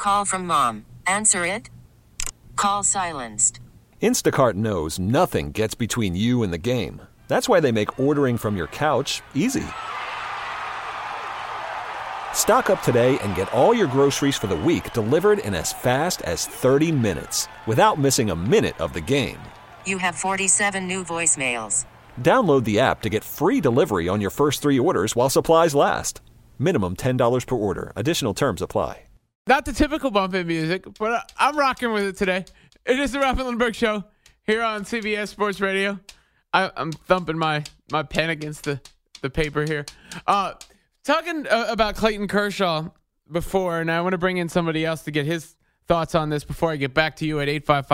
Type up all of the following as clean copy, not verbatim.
Call from mom. Answer it. Call silenced. Instacart knows nothing gets between you and the game. That's why they make ordering from your couch easy. Stock up today and get all your groceries for the week delivered in as fast as 30 minutes without missing a minute of the game. You have 47 new voicemails. Download the app to get free delivery on your first 3 orders while supplies last. Minimum $10 per order. Additional terms apply. Not the typical bump in music, but I'm rocking with it today. It is the Ralph Lindbergh Show here on CBS Sports Radio. I'm thumping my pen against the paper here. Talking about Clayton Kershaw before, and I want to bring in somebody else to get his thoughts on this before I get back to you at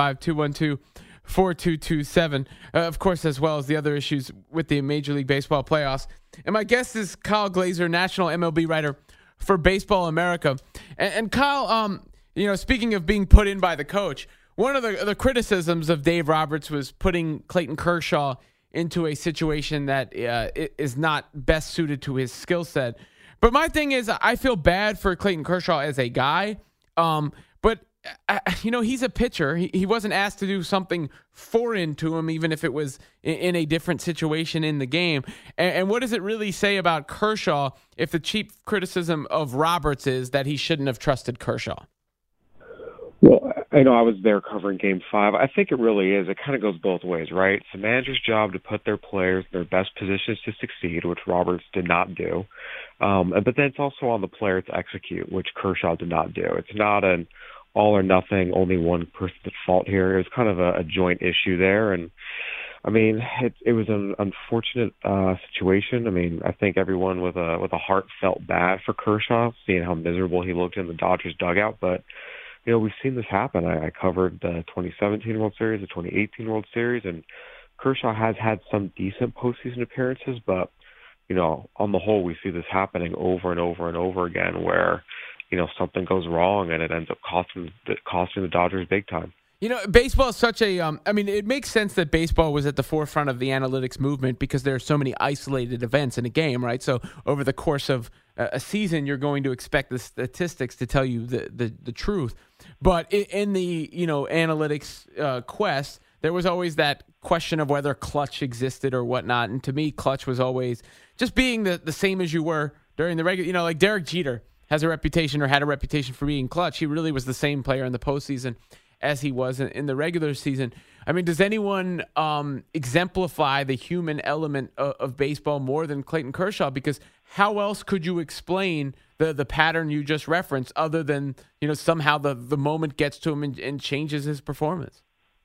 855-212-4227. Of course, as well as the other issues with the Major League Baseball playoffs. And my guest is Kyle Glaser, national MLB writer for Baseball America. And Kyle, speaking of being put in by the coach, one of the criticisms of Dave Roberts was putting Clayton Kershaw into a situation that is not best suited to his skill set. But my thing is, I feel bad for Clayton Kershaw as a guy. But he's a pitcher. He wasn't asked to do something foreign to him, even if it was in a different situation in the game. And what does it really say about Kershaw if the chief criticism of Roberts is that he shouldn't have trusted Kershaw? Well, I know I was there covering Game 5. I think it really is. It kind of goes both ways, right? It's the manager's job to put their players in their best positions to succeed, which Roberts did not do. But then it's also on the player to execute, which Kershaw did not do. It's not an all or nothing, only one person's at fault here. It was kind of a joint issue there. And, I mean, it was an unfortunate situation. I mean, I think everyone with a heart felt bad for Kershaw, seeing how miserable he looked in the Dodgers dugout. But we've seen this happen. I covered the 2017 World Series, the 2018 World Series, and Kershaw has had some decent postseason appearances, but, on the whole, we see this happening over and over and over again where, something goes wrong and it ends up costing the Dodgers big time. Baseball is such a, it makes sense that baseball was at the forefront of the analytics movement because there are so many isolated events in a game, right? So over the course of a season, you're going to expect the statistics to tell you the truth. But in the, analytics quest, there was always that question of whether clutch existed or whatnot. And to me, clutch was always just being the same as you were during the regular, like Derek Jeter has a reputation or had a reputation for being clutch. He really was the same player in the postseason as he was in the regular season. I mean, does anyone exemplify the human element of baseball more than Clayton Kershaw? Because how else could you explain the pattern you just referenced other than, somehow the moment gets to him and changes his performance?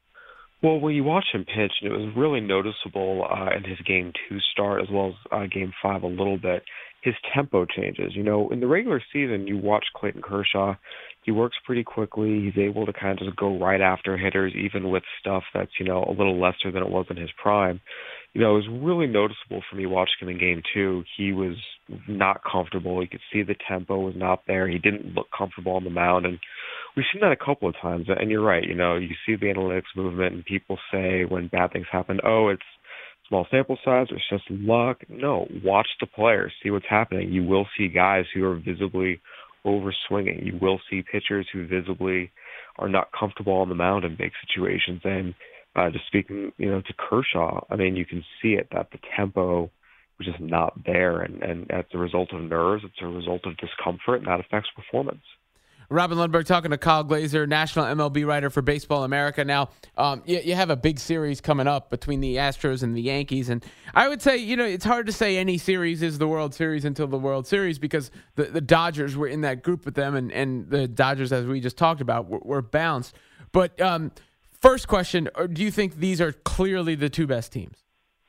Well, when you watch him pitch, it was really noticeable in his Game 2 start as well as Game 5 a little bit. His tempo changes. In the regular season, you watch Clayton Kershaw, he works pretty quickly. He's able to kind of just go right after hitters, even with stuff that's, a little lesser than it was in his prime. It was really noticeable for me watching him in Game 2. He was not comfortable. You could see the tempo was not there. He didn't look comfortable on the mound. And we've seen that a couple of times. And you're right. You see the analytics movement and people say when bad things happen, it's small sample size, it's just luck. No, watch the players, see what's happening. You will see guys who are visibly overswinging. You will see pitchers who visibly are not comfortable on the mound in big situations. And just speaking, to Kershaw, you can see it, that the tempo was just not there. And as a result of nerves, it's a result of discomfort, and that affects performance. Robin Lundberg talking to Kyle Glaser, national MLB writer for Baseball America. Now, you have a big series coming up between the Astros and the Yankees. And I would say, it's hard to say any series is the World Series until the World Series because the Dodgers were in that group with them. And the Dodgers, as we just talked about, were bounced. But first question, do you think these are clearly the two best teams?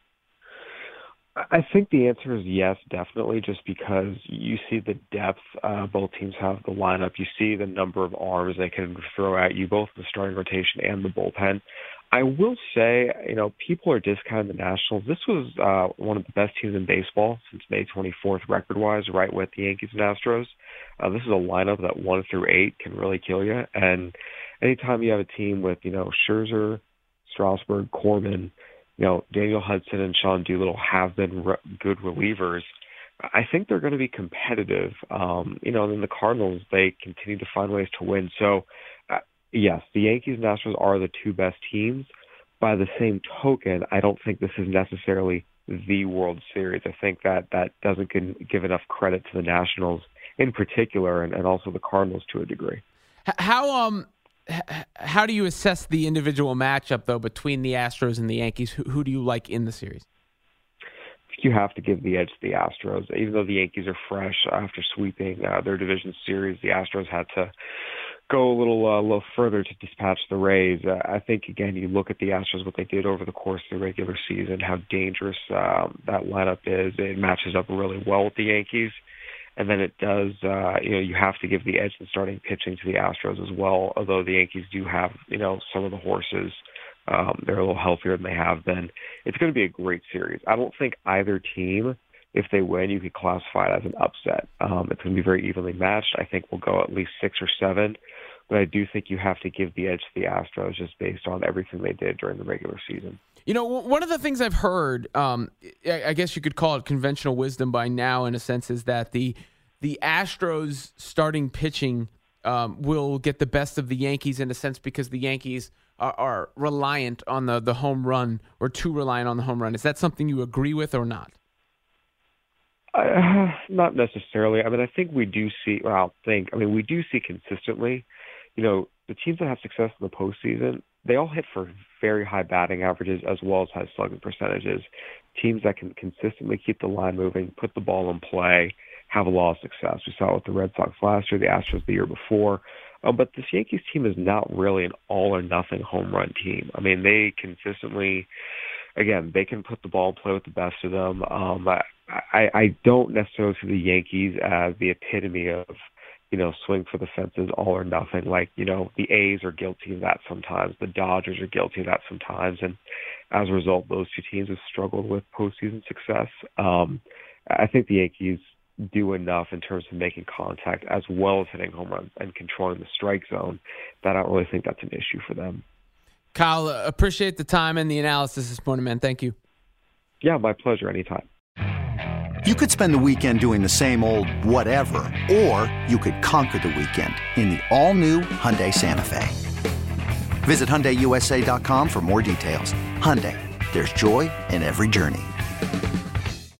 I think the answer is yes, definitely, just because you see the depth both teams have the lineup. You see the number of arms they can throw at you, both the starting rotation and the bullpen. I will say, people are discounting the Nationals. This was one of the best teams in baseball since May 24th, record-wise, right with the Yankees and Astros. This is a lineup that 1 through 8 can really kill you. And anytime you have a team with, Scherzer, Strasburg, Corbin, Daniel Hudson and Sean Doolittle have been good relievers. I think they're going to be competitive. And then the Cardinals, they continue to find ways to win. So, yes, the Yankees and Astros are the two best teams. By the same token, I don't think this is necessarily the World Series. I think that doesn't give enough credit to the Nationals in particular, and also the Cardinals to a degree. How do you assess the individual matchup, though, between the Astros and the Yankees? Who do you like in the series? You have to give the edge to the Astros. Even though the Yankees are fresh after sweeping their division series, the Astros had to go a little further to dispatch the Rays. I think, again, you look at the Astros, what they did over the course of the regular season, how dangerous that lineup is. It matches up really well with the Yankees. And then it does, you have to give the edge in starting pitching to the Astros as well, although the Yankees do have, some of the horses. They're a little healthier than they have been. It's going to be a great series. I don't think either team, if they win, you could classify it as an upset. It's going to be very evenly matched. I think we'll go at least 6 or 7. But I do think you have to give the edge to the Astros just based on everything they did during the regular season. One of the things I've heard, I guess you could call it conventional wisdom by now in a sense, is that the Astros starting pitching will get the best of the Yankees in a sense because the Yankees are reliant on the home run or too reliant on the home run. Is that something you agree with or not? Not necessarily. I mean, I think we do see, we do see consistently, the teams that have success in the postseason, they all hit for very high batting averages as well as high slugging percentages. Teams that can consistently keep the line moving, put the ball in play, have a lot of success. We saw it with the Red Sox last year, the Astros the year before. But this Yankees team is not really an all-or-nothing home run team. I mean, they consistently, again, they can put the ball in play with the best of them. I don't necessarily see the Yankees as the epitome of, swing for the fences, all or nothing. Like, the A's are guilty of that sometimes. The Dodgers are guilty of that sometimes. And as a result, those two teams have struggled with postseason success. I think the Yankees do enough in terms of making contact as well as hitting home runs and controlling the strike zone that I don't really think that's an issue for them. Kyle, appreciate the time and the analysis this morning, man. Thank you. Yeah, my pleasure. Anytime. You could spend the weekend doing the same old whatever, or you could conquer the weekend in the all-new Hyundai Santa Fe. Visit HyundaiUSA.com for more details. Hyundai, there's joy in every journey.